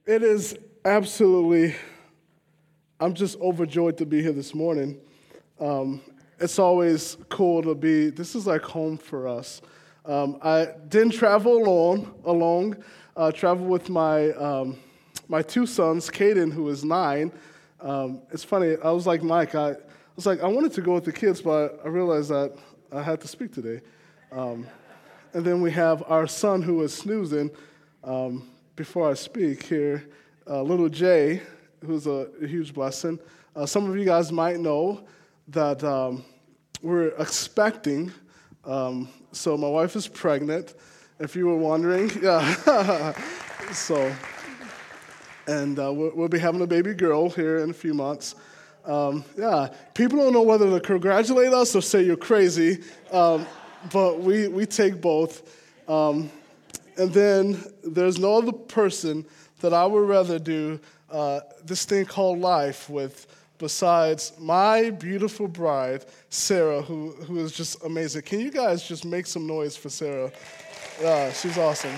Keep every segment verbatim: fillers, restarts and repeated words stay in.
It is absolutely, I'm just overjoyed to be here this morning. Um, it's always cool to be, this is like home for us. Um, I didn't travel alone, alone. Uh, traveled with my um, my two sons, Caden, who is nine. Um, it's funny, I was like Mike, I, I was like, I wanted to go with the kids, but I realized that I had to speak today. Um, and then we have our son who is snoozing. Um, before I speak here, uh, little Jay, who's a, a huge blessing. Uh, some of you guys might know that um, we're expecting. Um, so my wife is pregnant, if you were wondering. Yeah. so, and uh, we'll, we'll be having a baby girl here in a few months. Um, yeah, people don't know whether to congratulate us or say you're crazy, um, but we, we take both. Um, And then there's no other person that I would rather do uh, this thing called life with besides my beautiful bride, Sarah, who, who is just amazing. Can you guys just make some noise for Sarah? Yeah, she's awesome.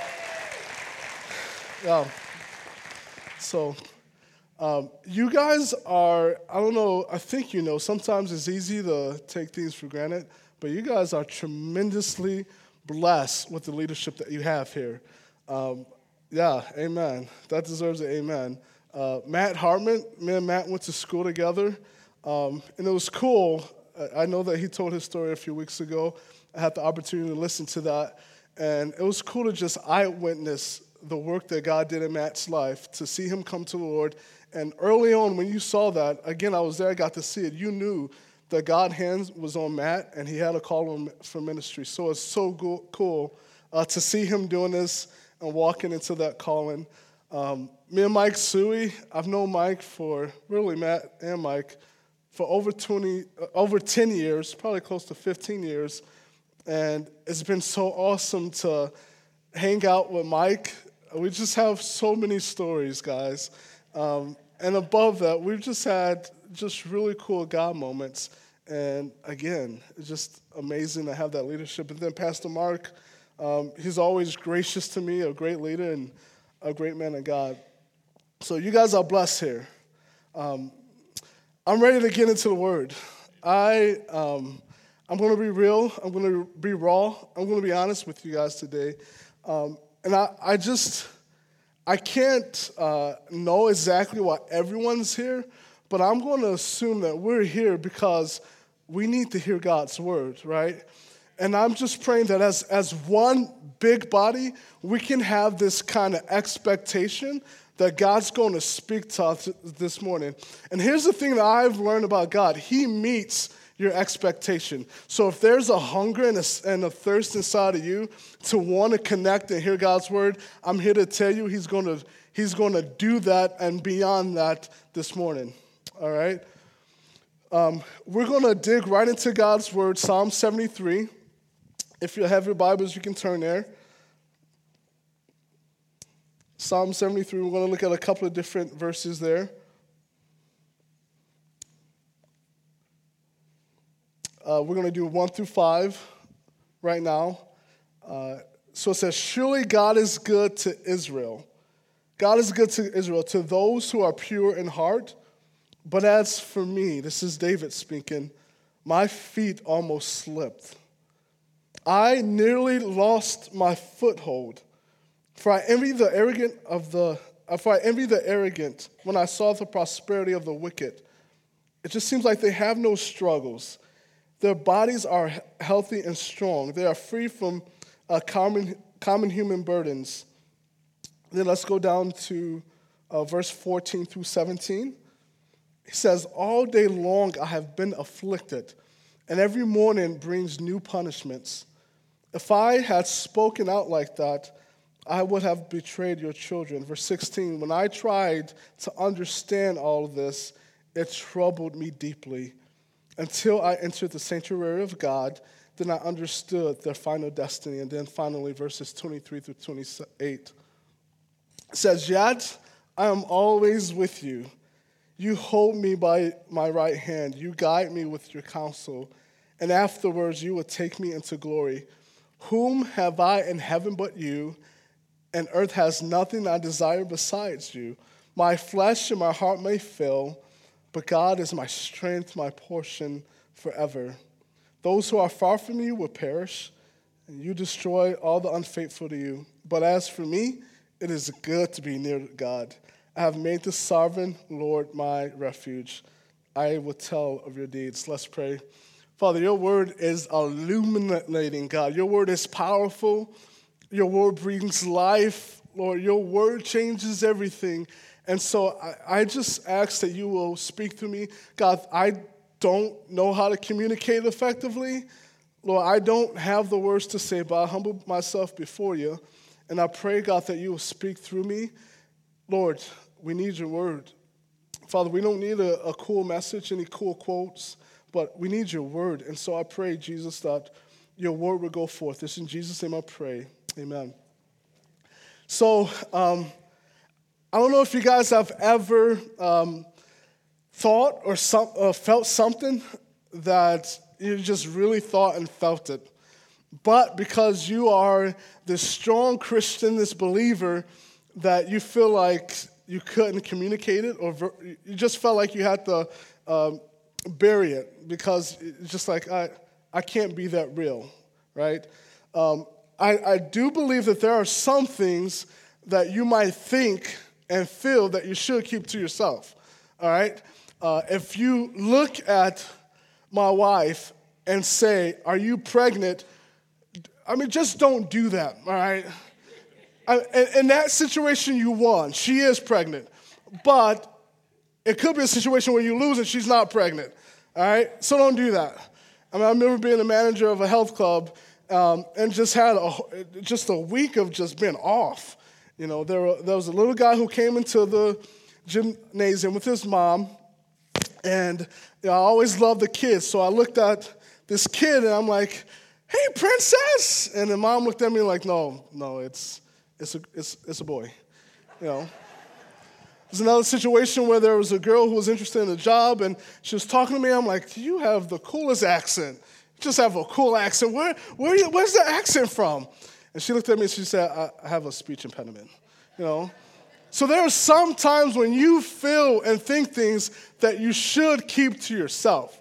Yeah. So um, you guys are, I don't know, I think you know, sometimes it's easy to take things for granted, but you guys are tremendously blessed with the leadership that you have here. Um, yeah, amen. That deserves an amen. Uh, Matt Hartman, me and Matt went to school together, um, and it was cool. I know that he told his story a few weeks ago. I had the opportunity to listen to that, and it was cool to just eyewitness the work that God did in Matt's life, to see him come to the Lord. And early on, when you saw that, again, I was there, I got to see it, you knew that God's hand was on Matt, and he had a call on for ministry. So it's so go- cool uh, to see him doing this and walking into that calling. Um, me and Mike Suey, I've known Mike for, really Matt and Mike, for over twenty, uh, over ten years, probably close to fifteen years. And it's been so awesome to hang out with Mike. We just have so many stories, guys. Um, and above that, we've just had just really cool God moments. And again, it's just amazing to have that leadership. And then Pastor Mark, um, he's always gracious to me, a great leader and a great man of God. So you guys are blessed here. Um, I'm ready to get into the Word. I, um, I'm going to be real. I'm going to be raw. I'm going to be honest with you guys today. Um, and I, I just, I can't uh, know exactly why everyone's here, but I'm going to assume that we're here because we need to hear God's word, right? And I'm just praying that as, as one big body, we can have this kind of expectation that God's going to speak to us this morning. And here's the thing that I've learned about God. He meets your expectation. So if there's a hunger and a, and a thirst inside of you to want to connect and hear God's word, I'm here to tell you he's going to, he's going to do that and beyond that this morning. All right? Um, we're going to dig right into God's word, Psalm seventy-three. If you have your Bibles, you can turn there. Psalm seventy-three, we're going to look at a couple of different verses there. Uh, we're going to do one through five right now. Uh, so it says, surely God is good to Israel. God is good to Israel, to those who are pure in heart. But as for me, this is David speaking, my feet almost slipped. I nearly lost my foothold, for I envy the arrogant of the for I envy the arrogant when I saw the prosperity of the wicked. It just seems like they have no struggles. Their bodies are healthy and strong. They are free from uh, common common human burdens. Then let's go down to uh, verse fourteen through seventeen. He says, all day long I have been afflicted, and every morning brings new punishments. If I had spoken out like that, I would have betrayed your children. Verse sixteen, when I tried to understand all of this, it troubled me deeply. Until I entered the sanctuary of God, then I understood their final destiny. And then finally, verses twenty-three through twenty-eight. It says, yet I am always with you. You hold me by my right hand. You guide me with your counsel. And afterwards you will take me into glory. Whom have I in heaven but you? and earth has nothing I desire besides you. My flesh and my heart may fail, but God is my strength, my portion forever. Those who are far from you will perish, and you destroy all the unfaithful to you. But as for me, it is good to be near God. I have made the sovereign Lord my refuge. I will tell of your deeds. Let's pray. Father, your word is illuminating, God. Your word is powerful. Your word brings life. Lord, your word changes everything. And so I, I just ask that you will speak through me. God, I don't know how to communicate effectively. Lord, I don't have the words to say, but I humble myself before you. And I pray, God, that you will speak through me. Lord, we need your word. Father, we don't need a, a cool message, any cool quotes, but we need your word. And so I pray, Jesus, that your word will go forth. This in Jesus' name I pray. Amen. So um, I don't know if you guys have ever um, thought or some, uh, felt something that you just really thought and felt it. But because you are this strong Christian, this believer, that you feel like you couldn't communicate it, or ver- you just felt like you had to um, bury it because it's just like, I, I can't be that real, right? Um, I, I do believe that there are some things that you might think and feel that you should keep to yourself, all right? Uh, if you look at my wife and say, are you pregnant? I mean, just don't do that, all right? I, in, in that situation, you won. She is pregnant. But it could be a situation where you lose and she's not pregnant, all right? So don't do that. I mean, I remember being a manager of a health club um, and just had a, just a week of just being off. You know, there, were, there was a little guy who came into the gymnasium with his mom, and you know, I always loved the kids. So I looked at this kid, and I'm like, hey, princess! And the mom looked at me like, no, no, it's it's a it's it's a boy, you know. There's another situation where there was a girl who was interested in a job, and she was talking to me. I'm like, you have the coolest accent. You just have a cool accent. Where where you, where's the accent from? And she looked at me and she said, I, I have a speech impediment, you know. So there are some times when you feel and think things that you should keep to yourself,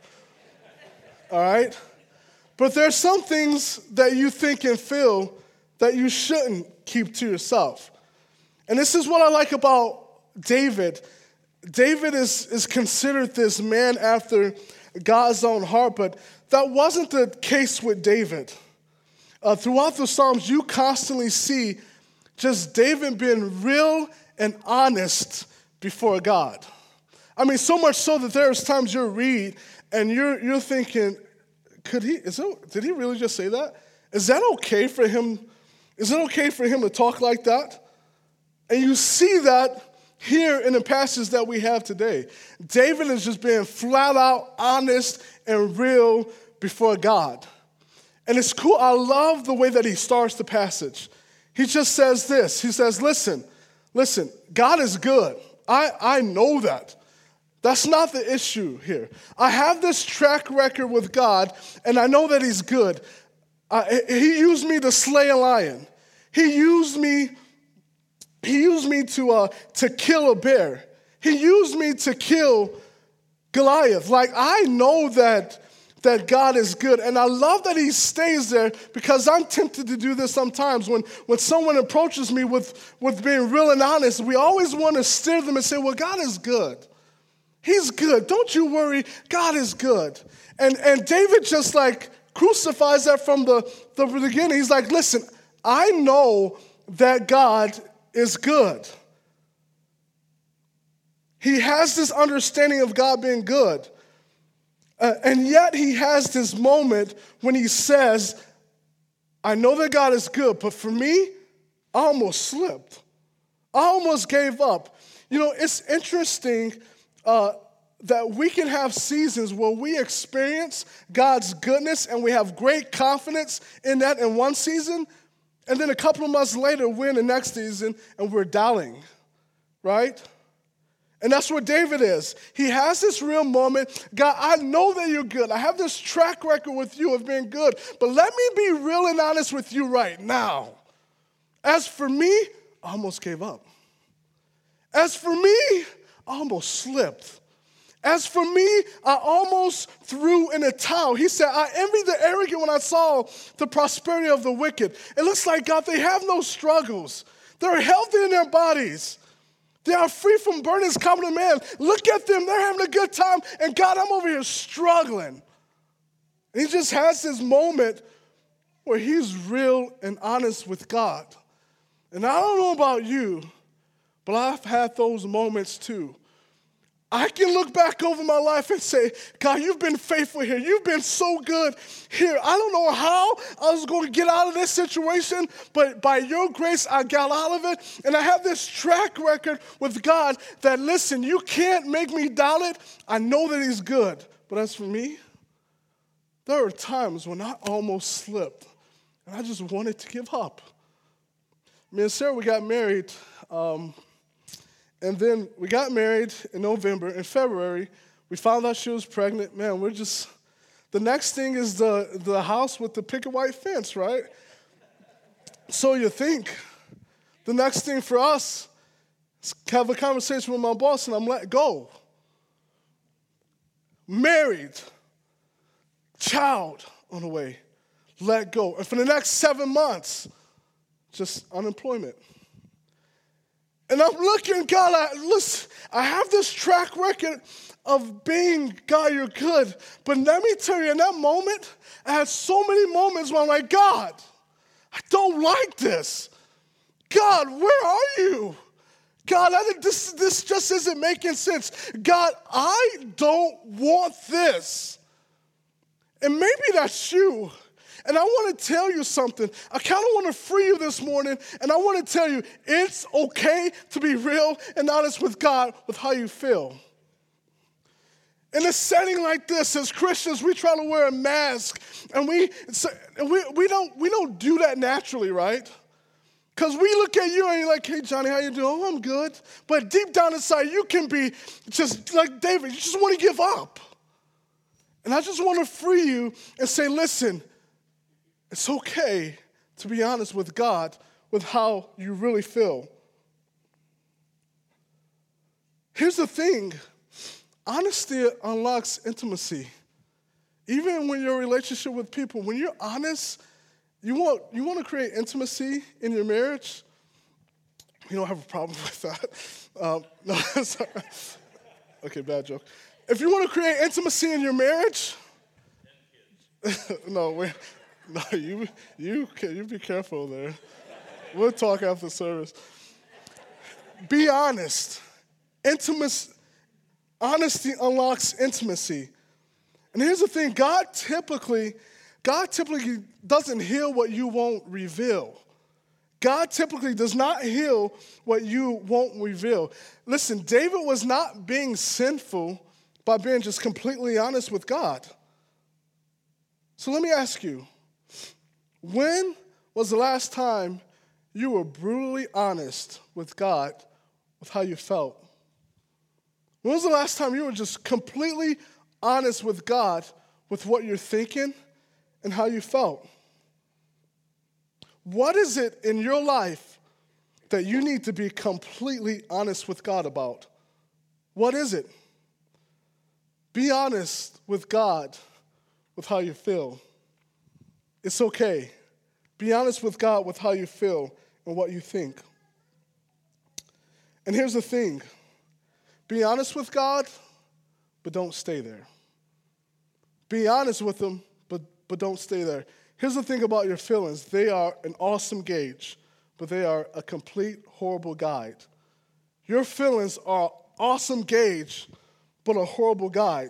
all right? But there are some things that you think and feel that you shouldn't keep to yourself. And this is what I like about David. David is, is considered this man after God's own heart, but that wasn't the case with David. Uh, throughout the Psalms, you constantly see just David being real and honest before God. I mean, so much so that there's times you read and you're you're thinking, could he, is it, did he really just say that? Is that okay for him? Is it okay for him to talk like that? And you see that here in the passage that we have today. David is just being flat out honest and real before God. And it's cool. I love the way that he starts the passage. He just says this. He says, listen, listen, God is good. I, I know that. That's not the issue here. I have this track record with God, and I know that he's good. Uh, he used me to slay a lion. He used me, he used me to, uh, to kill a bear. He used me to kill Goliath. Like, I know that, that God is good. And I love that he stays there, because I'm tempted to do this sometimes. When, when someone approaches me with, with being real and honest, we always want to steer them and say, well, God is good. He's good. Don't you worry. God is good. And, and David just like crucifies that from the, the beginning. He's like, listen, I know that God is good. He has this understanding of God being good. Uh, and yet he has this moment when he says, I know that God is good, but for me, I almost slipped. I almost gave up. You know, it's interesting uh, that we can have seasons where we experience God's goodness and we have great confidence in that in one season, and then a couple of months later, we're in the next season and we're doubting, right? And that's where David is. He has this real moment. God, I know that you're good. I have this track record with you of being good, but let me be real and honest with you right now. As for me, I almost gave up. As for me, I almost slipped. As for me, I almost threw in a towel. He said, I envied the arrogant when I saw the prosperity of the wicked. It looks like, God, they have no struggles. They're healthy in their bodies. They are free from burdens common to man. Look at them. They're having a good time. And God, I'm over here struggling. And he just has this moment where he's real and honest with God. And I don't know about you, but I've had those moments too. I can look back over my life and say, God, you've been faithful here. You've been so good here. I don't know how I was going to get out of this situation, but by your grace, I got out of it. And I have this track record with God that, listen, you can't make me doubt it. I know that he's good. But as for me, there are times when I almost slipped, and I just wanted to give up. Me and Sarah, we got married. Um, And then we got married in November. In February, we found out she was pregnant. Man, we're just, the next thing is the, the house with the picket white fence, right? So you think the next thing for us is have a conversation with my boss and I'm let go. Married, child on the way, let go. And for the next seven months, just unemployment. And I'm looking, God, I, listen, I have this track record of being, God, you're good. But let me tell you, in that moment, I had so many moments where I'm like, God, I don't like this. God, where are you? God, I, this, this just isn't making sense. God, I don't want this. And maybe that's you. And I want to tell you something. I kind of want to free you this morning, and I want to tell you it's okay to be real and honest with God with how you feel. In a setting like this, as Christians, we try to wear a mask, and we we, we don't we don't do that naturally, right? Because we look at you and you're like, hey, Johnny, how you doing? Oh, I'm good. But deep down inside, you can be just like David. You just want to give up. And I just want to free you and say, listen, it's okay to be honest with God with how you really feel. Here's the thing. Honesty unlocks intimacy. Even when your relationship with people, when you're honest, you want, you want to create intimacy in your marriage. You don't have a problem with that. Um, no, sorry. Okay, bad joke. If you want to create intimacy in your marriage, no, wait. No, you you you be careful there. We'll talk after service. Be honest. Intimacy, honesty unlocks intimacy. And here's the thing: God typically, God typically doesn't heal what you won't reveal. God typically does not heal what you won't reveal. Listen, David was not being sinful by being just completely honest with God. So let me ask you. When was the last time you were brutally honest with God with how you felt? When was the last time you were just completely honest with God with what you're thinking and how you felt? What is it in your life that you need to be completely honest with God about? What is it? Be honest with God with how you feel. It's okay. Be honest with God with how you feel and what you think. And here's the thing. Be honest with God, but don't stay there. Be honest with him, but, but don't stay there. Here's the thing about your feelings. They are an awesome gauge, but they are a complete horrible guide. Your feelings are an awesome gauge, but a horrible guide.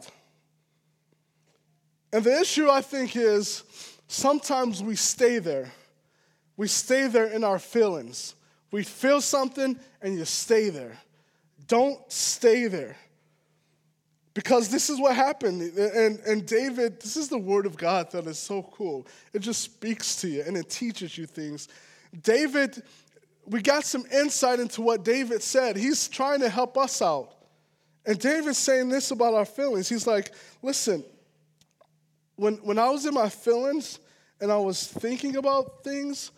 And the issue, I think, is sometimes we stay there. We stay there in our feelings. We feel something and you stay there. Don't stay there. Because this is what happened. And, and David, this is the word of God that is so cool. It just speaks to you and it teaches you things. David, we got some insight into what David said. He's trying to help us out. And David's saying this about our feelings. He's like, listen, when, when I was in my feelings and I was thinking about things,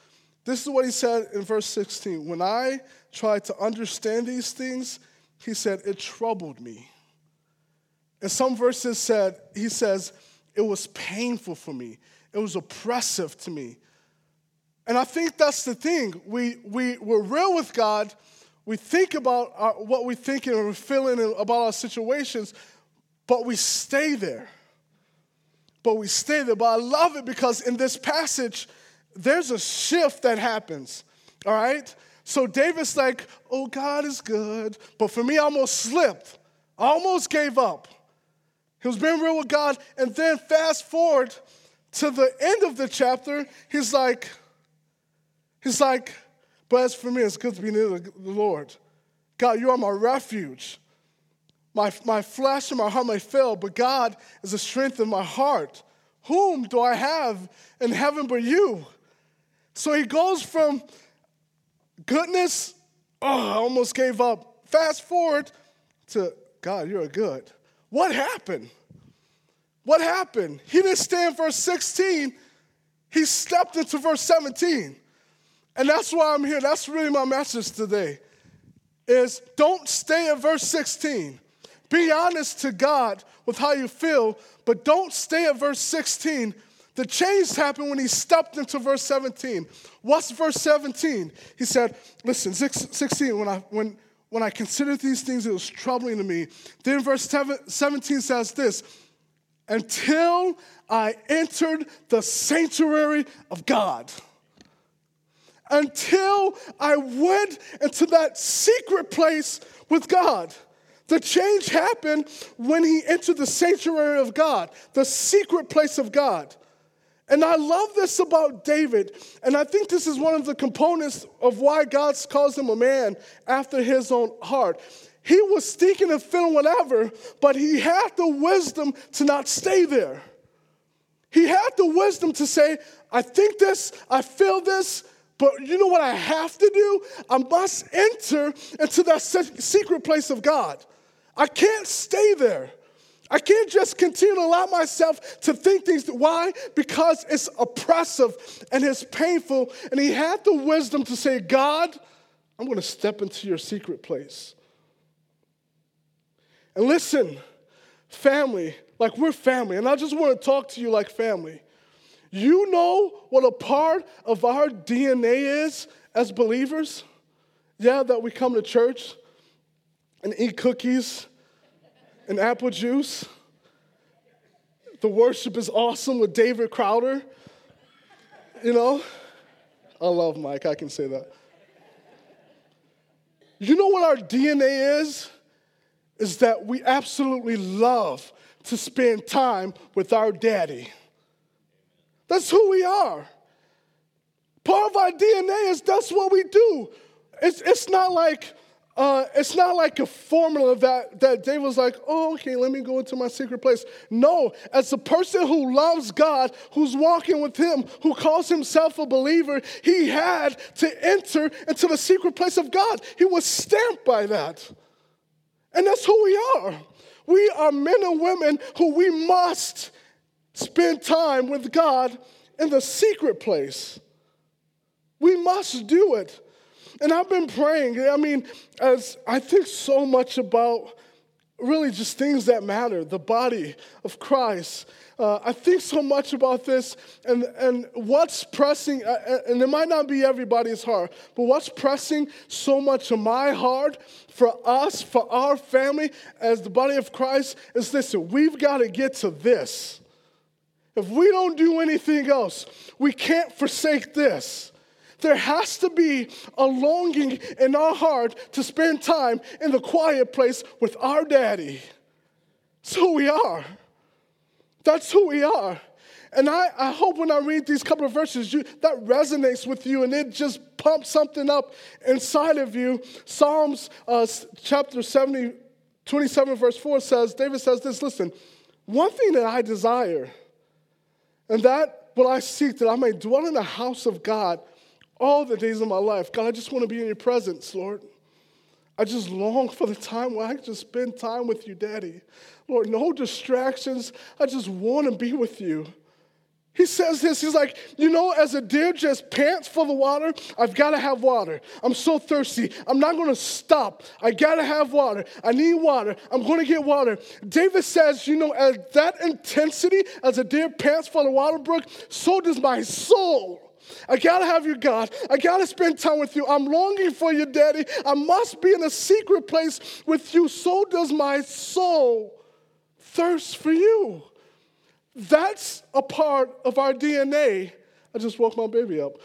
This is what he said in verse sixteen. When I tried to understand these things, he said, it troubled me. And some verses said, he says, it was painful for me. It was oppressive to me. And I think that's the thing. We, we, we're real with God. We think about our, what we're thinking and we're feeling about our situations, but we stay there. But we stay there. But I love it because in this passage, there's a shift that happens, all right? So David's like, oh, God is good. But for me, I almost slipped. I almost gave up. He was being real with God. And then fast forward to the end of the chapter, he's like, he's like, but as for me, it's good to be near the Lord. God, you are my refuge. My, my flesh and my heart may fail, but God is the strength of my heart. Whom do I have in heaven but you? So he goes from goodness, oh, I almost gave up. Fast forward to, God, you're good. What happened? What happened? He didn't stay in verse sixteen. He stepped into verse seventeen. And that's why I'm here. That's really my message today, is don't stay at verse sixteen. Be honest to God with how you feel, but don't stay at verse sixteen. The change happened when he stepped into verse seventeen. What's verse seventeen? He said, listen, sixteen, when I, when, when I considered these things, it was troubling to me. Then verse seventeen says this, until I entered the sanctuary of God. Until I went into that secret place with God. The change happened when he entered the sanctuary of God, the secret place of God. And I love this about David, and I think this is one of the components of why God calls him a man after his own heart. He was thinking and feeling whatever, but he had the wisdom to not stay there. He had the wisdom to say, I think this, I feel this, but you know what I have to do? I must enter into that secret place of God. I can't stay there. I can't just continue to allow myself to think things. Why? Because it's oppressive and it's painful. And he had the wisdom to say, God, I'm going to step into your secret place. And listen, family, like we're family, and I just want to talk to you like family. You know what a part of our D N A is as believers? Yeah, that we come to church and eat cookies and apple juice. The worship is awesome with David Crowder. You know, I love Mike, I can say that. You know what our D N A is? Is that we absolutely love to spend time with our daddy. That's who we are. Part of our D N A is that's what we do. It's, it's not like uh, it's not like a formula that, that David was like, oh, okay, let me go into my secret place. No, as a person who loves God, who's walking with him, who calls himself a believer, he had to enter into the secret place of God. He was stamped by that. And that's who we are. We are men and women who we must spend time with God in the secret place. We must do it. And I've been praying. I mean, as I think so much about really just things that matter, the body of Christ. Uh, I think so much about this, and, and what's pressing, uh, and it might not be everybody's heart, but what's pressing so much of my heart for us, for our family, as the body of Christ, is listen, we've got to get to this. If we don't do anything else, we can't forsake this. There has to be a longing in our heart to spend time in the quiet place with our daddy. That's who we are. That's who we are. And I, I hope when I read these couple of verses, you, that resonates with you and it just pumps something up inside of you. Psalms uh, chapter seventy, twenty-seven, verse four says, David says this, listen, one thing that I desire, and that will I seek, that I may dwell in the house of God all the days of my life. God, I just want to be in your presence, Lord. I just long for the time where I can just spend time with you, Daddy. Lord, no distractions. I just want to be with you. He says this, he's like, you know, as a deer just pants for the water, I've got to have water. I'm so thirsty. I'm not going to stop. I got to have water. I need water. I'm going to get water. David says, you know, at that intensity, as a deer pants for the water brook, so does my soul. I got to have you, God. I got to spend time with you. I'm longing for you, Daddy. I must be in a secret place with you. So does my soul thirst for you. That's a part of our D N A. I just woke my baby up.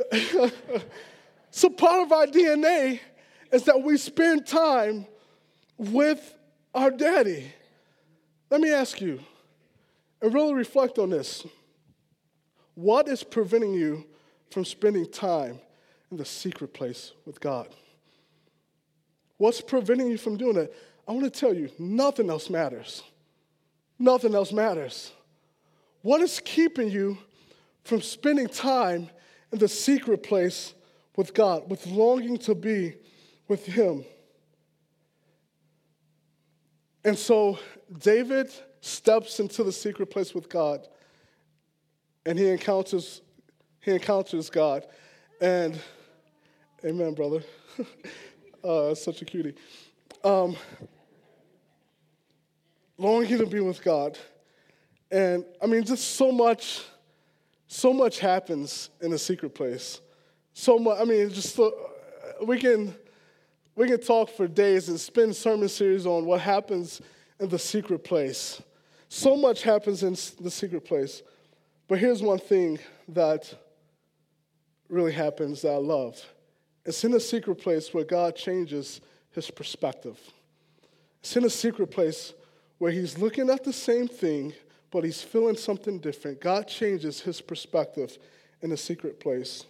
So part of our D N A is that we spend time with our daddy. Let me ask you, and really reflect on this. What is preventing you from spending time in the secret place with God? What's preventing you from doing it? I want to tell you, nothing else matters. Nothing else matters. What is keeping you from spending time in the secret place with God, with longing to be with Him? And so David steps into the secret place with God, and he encounters he encounters God. And amen, brother. uh, such a cutie. Um, longing to be with God. And I mean, just so much, so much happens in a secret place. So much. I mean, just uh, we can we can talk for days and spend sermon series on what happens in the secret place. So much happens in the secret place. But here's one thing that really happens that I love. It's in the secret place where God changes His perspective. It's in a secret place where He's looking at the same thing, but He's feeling something different. God changes His perspective in a secret place.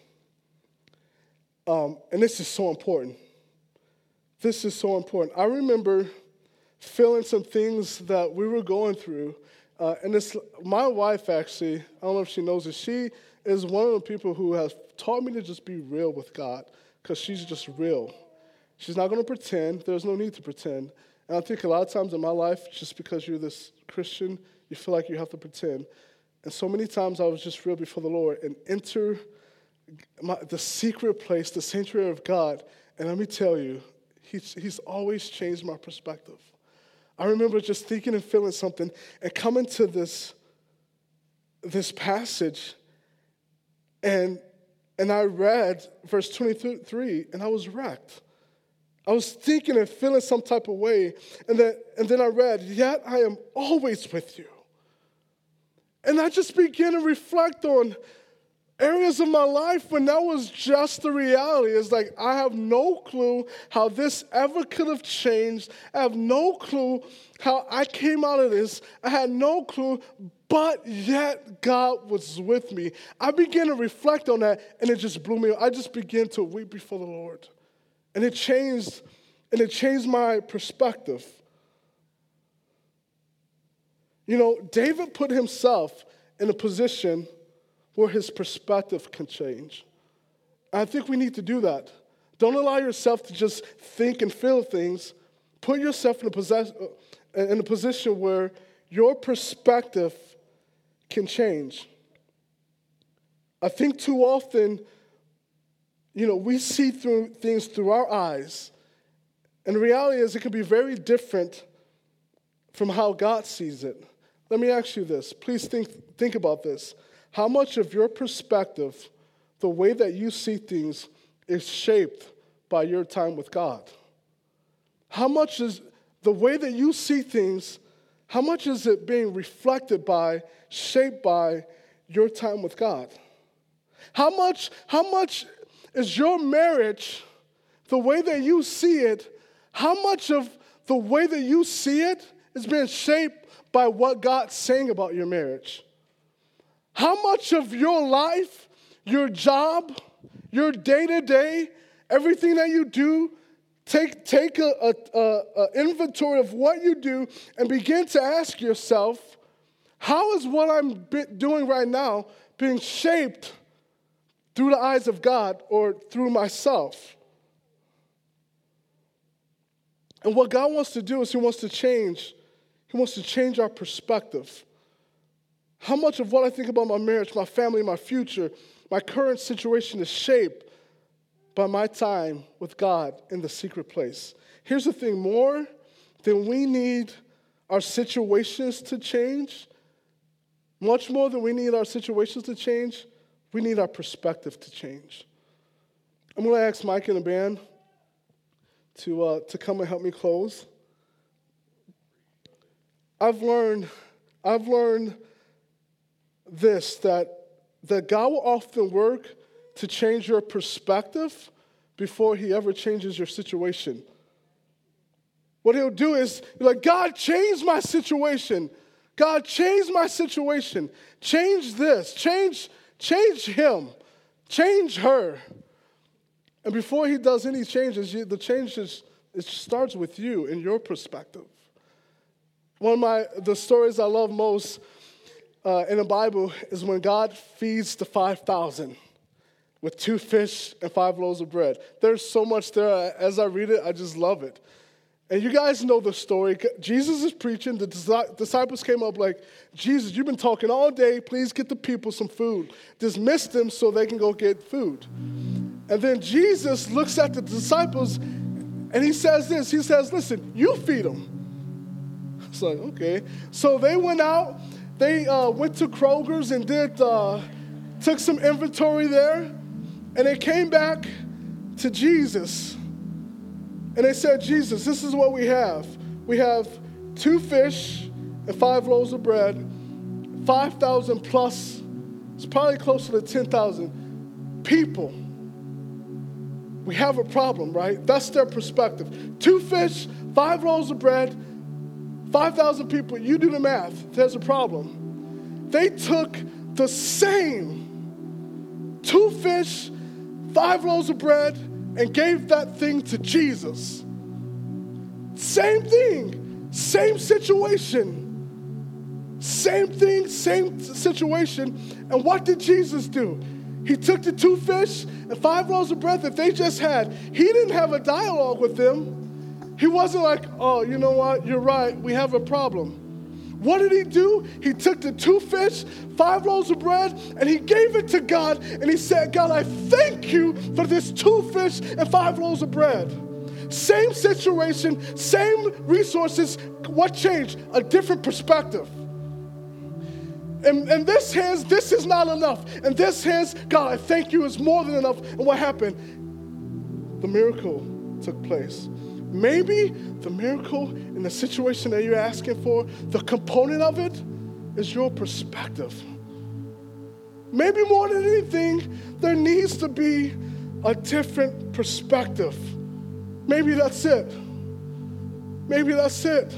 Um, and this is so important. This is so important. I remember feeling some things that we were going through. Uh, and this, my wife actually, I don't know if she knows it, she is one of the people who has taught me to just be real with God, because she's just real. She's not going to pretend. There's no need to pretend. And I think a lot of times in my life, just because you're this Christian, you feel like you have to pretend. And so many times I was just real before the Lord and enter my, the secret place, the sanctuary of God. And let me tell you, he's, he's always changed my perspective. I remember just thinking and feeling something and coming to this, this passage, and, and I read verse twenty-three, and I was wrecked. I was thinking and feeling some type of way, and then, and then I read, yet I am always with you. And I just began to reflect on areas of my life when that was just the reality. It's like, I have no clue how this ever could have changed. I have no clue how I came out of this. I had no clue, but yet God was with me. I began to reflect on that, and it just blew me. I just began to weep before the Lord. And it changed, and it changed my perspective. You know, David put himself in a position where his perspective can change. I think we need to do that. Don't allow yourself to just think and feel things. Put yourself in a, possess- in a position where your perspective can change. I think too often, you know, we see through things through our eyes. And the reality is it can be very different from how God sees it. Let me ask you this. Please think, think about this. How much of your perspective, the way that you see things, is shaped by your time with God? How much is the way that you see things, how much is it being reflected by, shaped by your time with God? How much, how much is your marriage, the way that you see it, how much of the way that you see it is being shaped by what God's saying about your marriage? How much of your life, your job, your day-to-day, everything that you do, take, take a, a, a, a inventory of what you do and begin to ask yourself, how is what I'm doing right now being shaped through the eyes of God or through myself? And what God wants to do is He wants to change, He wants to change our perspective. How much of what I think about my marriage, my family, my future, my current situation is shaped by my time with God in the secret place. Here's the thing, more than we need our situations to change, much more than we need our situations to change, we need our perspective to change. I'm going to ask Mike and the band to, uh, to come and help me close. I've learned, I've learned this, that, that God will often work to change your perspective before he ever changes your situation. What he'll do is, you're like, God, change my situation. God, change my situation. Change this. Change, change him. Change her. And before he does any changes, you, the changes, it starts with you and your perspective. One of my, the stories I love most uh, in the Bible is when God feeds the five thousand with two fish and five loaves of bread. There's so much there. As I read it, I just love it. And you guys know the story. Jesus is preaching. The disciples came up like, Jesus, you've been talking all day. Please get the people some food. Dismiss them so they can go get food. And then Jesus looks at the disciples and he says this. He says, listen, you feed them. It's like, okay. So they went out. They uh, went to Kroger's and did, uh, took some inventory there. And they came back to Jesus. And they said, Jesus, this is what we have. We have two fish and five loaves of bread, five thousand plus, it's probably closer to ten thousand people. We have a problem, right? That's their perspective. Two fish, five loaves of bread, five thousand people. You do the math. There's a problem. They took the same two fish, five loaves of bread, and gave that thing to Jesus. Same thing, same situation. Same thing, same situation. And what did Jesus do? He took the two fish and five loaves of bread that they just had. He didn't have a dialogue with them. He wasn't like, oh, you know what? You're right. We have a problem. What did he do? He took the two fish, five loaves of bread, and he gave it to God. And he said, God, I thank you for this two fish and five loaves of bread. Same situation, same resources. What changed? A different perspective. And in this hands, this is not enough. In this hands, God, I thank you is more than enough. And what happened? The miracle took place. Maybe the miracle in the situation that you're asking for, the component of it is your perspective. Maybe more than anything, there needs to be a different perspective. Maybe that's it. Maybe that's it.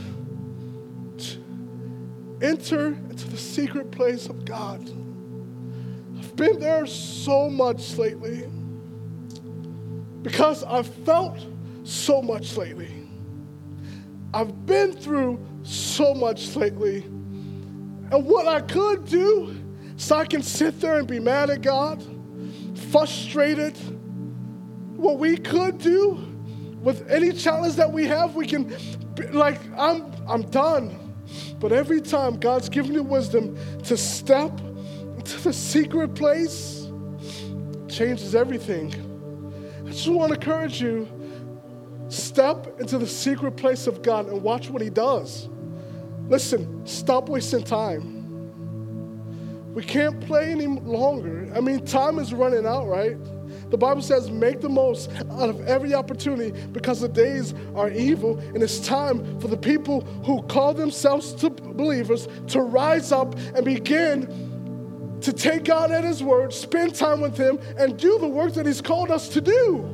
Enter into the secret place of God. I've been there so much lately because I've felt so much lately. I've been through so much lately. And what I could do is I can sit there and be mad at God, frustrated. What we could do with any challenge that we have, we can be like, I'm, I'm done. But every time God's given you wisdom to step into the secret place, changes everything. I just want to encourage you, step into the secret place of God and watch what he does. Listen, stop wasting time. We can't play any longer. I mean, time is running out, right? The Bible says make the most out of every opportunity because the days are evil, and it's time for the people who call themselves to believers to rise up and begin to take God at his word, spend time with him, and do the work that he's called us to do.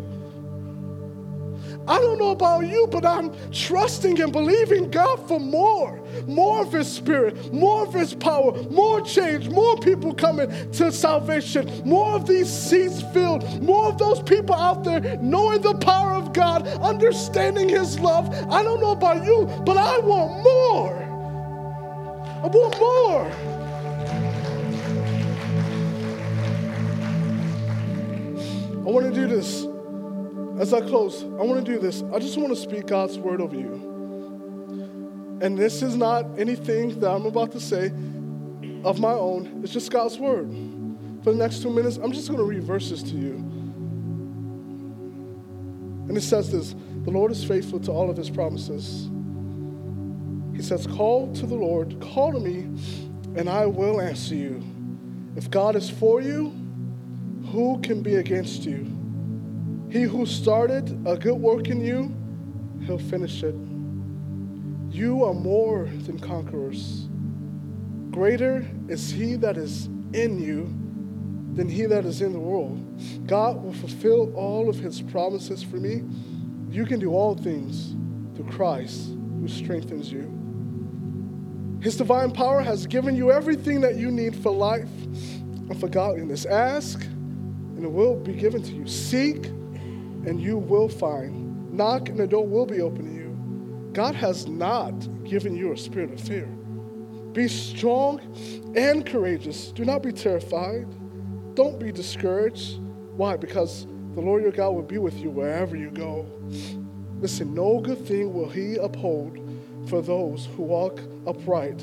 I don't know about you, but I'm trusting and believing God for more. More of his spirit, more of his power, more change, more people coming to salvation, more of these seats filled, more of those people out there knowing the power of God, understanding his love. I don't know about you, but I want more. I want more. I want to do this. As I close, I want to do this. I just want to speak God's word over you. And this is not anything that I'm about to say of my own. It's just God's word. For the next two minutes, I'm just going to read verses to you. And it says this: the Lord is faithful to all of his promises. He says, call to the Lord, call to me, and I will answer you. If God is for you, who can be against you? He who started a good work in you, he'll finish it. You are more than conquerors. Greater is he that is in you than he that is in the world. God will fulfill all of his promises for me. You can do all things through Christ who strengthens you. His divine power has given you everything that you need for life and for godliness. Ask, and it will be given to you. Seek, and you will find. Knock, and the door will be open to you. God has not given you a spirit of fear. Be strong and courageous. Do not be terrified. Don't be discouraged. Why? Because the Lord your God will be with you wherever you go. Listen, no good thing will he uphold for those who walk upright.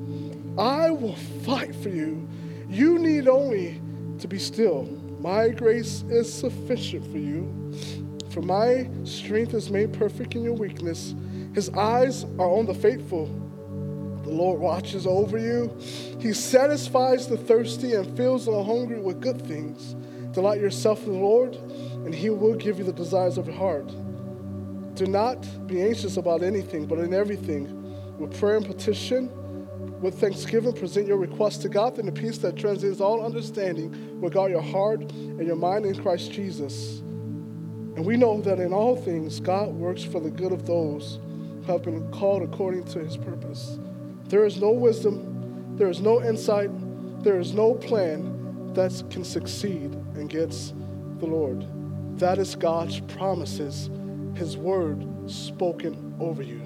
I will fight for you. You need only to be still. My grace is sufficient for you. For my strength is made perfect in your weakness. His eyes are on the faithful. The Lord watches over you. He satisfies the thirsty and fills the hungry with good things. Delight yourself in the Lord, and he will give you the desires of your heart. Do not be anxious about anything, but in everything, with prayer and petition, with thanksgiving, present your requests to God, and the peace that transcends all understanding will guard your heart and your mind in Christ Jesus. And we know that in all things, God works for the good of those who have been called according to his purpose. There is no wisdom, there is no insight, there is no plan that can succeed against the Lord. That is God's promises, his word spoken over you.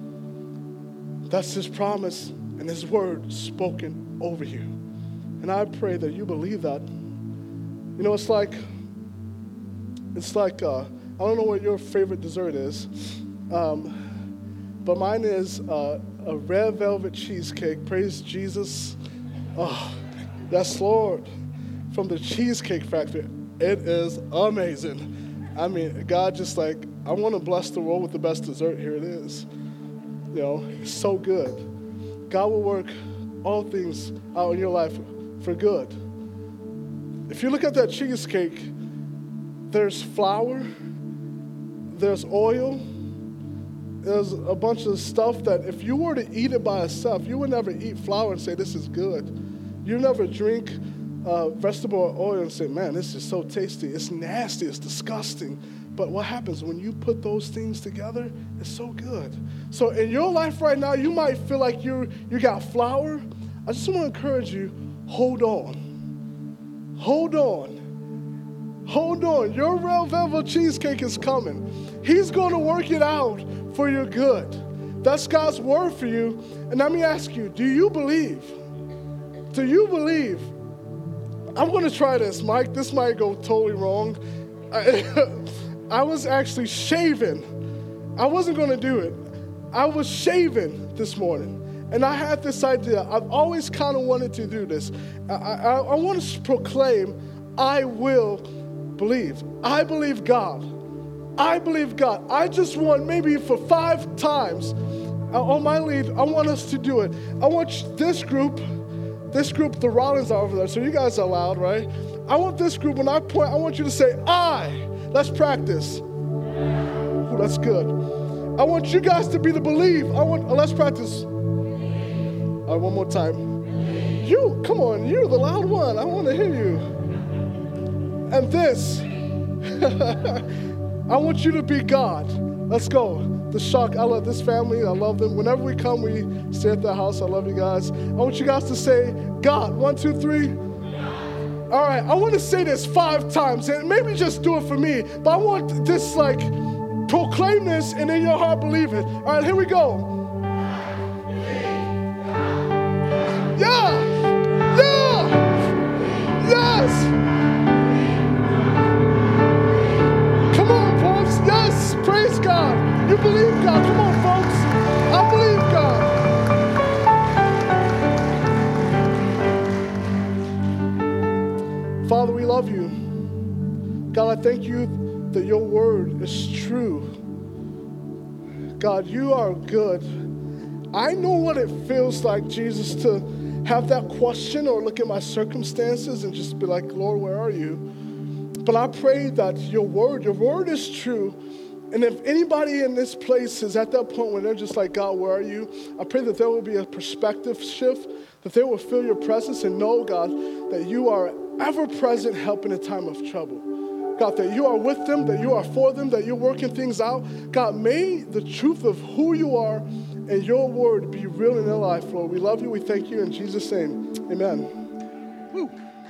That's his promise and his word spoken over you. And I pray that you believe that. You know, it's like, it's like, uh, I don't know what your favorite dessert is, um, but mine is uh, a red velvet cheesecake. Praise Jesus. Oh, yes, Lord. From the Cheesecake Factory. It is amazing. I mean, God just like, I want to bless the world with the best dessert. Here it is. You know, it's so good. God will work all things out in your life for good. If you look at that cheesecake, there's flour, there's oil, there's a bunch of stuff that if you were to eat it by itself, you would never eat flour and say, this is good. You never drink uh, vegetable oil and say, man, this is so tasty. It's nasty, it's disgusting. But what happens when you put those things together? It's so good. So in your life right now, you might feel like you you got flour. I just want to encourage you, hold on. Hold on. Hold on. Your red velvet cheesecake is coming. He's going to work it out for your good. That's God's word for you. And let me ask you, do you believe? Do you believe? I'm going to try this, Mike. This might go totally wrong. I, I was actually shaving. I wasn't going to do it. I was shaving this morning. And I had this idea. I've always kind of wanted to do this. I, I, I want to proclaim, I will believe. I believe God. I believe God. I just want maybe for five times uh, on my lead, I want us to do it. I want this group, this group, the Rollins are over there, so you guys are loud, right? I want this group, when I point, I want you to say, I. Let's practice. Ooh, that's good. I want you guys to be the believe. I want, uh, let's practice. All right, one more time. You, come on, you're the loud one. I want to hear you. And this, I want you to be God. Let's go. The Shock, I love this family. I love them. Whenever we come, we stay at their house. I love you guys. I want you guys to say, God. One, two, three. All right, I want to say this five times, and maybe just do it for me, but I want this, like, proclaim this, and in your heart believe it. All right, here we go. Yeah! Yeah! Yes! Come on, folks. Yes, praise God. You believe God. Come on, folks. I believe God. Father, we love you. God, I thank you that your word is true. God, you are good. I know what it feels like, Jesus, to have that question or look at my circumstances and just be like, Lord, where are you? But I pray that your word, your word is true. And if anybody in this place is at that point where they're just like, God, where are you? I pray that there will be a perspective shift, that they will feel your presence and know, God, that you are ever-present help in a time of trouble. God, that you are with them, that you are for them, that you're working things out. God, may the truth of who you are and your word be real in their life, Lord. We love you. We thank you. In Jesus' name, amen. Woo.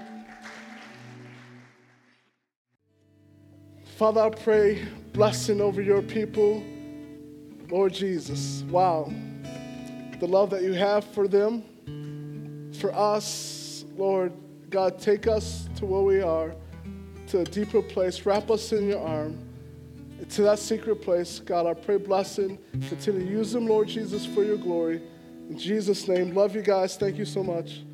Father, I pray blessing over your people. Lord Jesus, wow. The love that you have for them, for us, Lord, God, take us to where we are, to a deeper place. Wrap us in your arm. To that secret place, God, I pray blessing. Continue to use them, Lord Jesus, for your glory. In Jesus' name, love you guys. Thank you so much.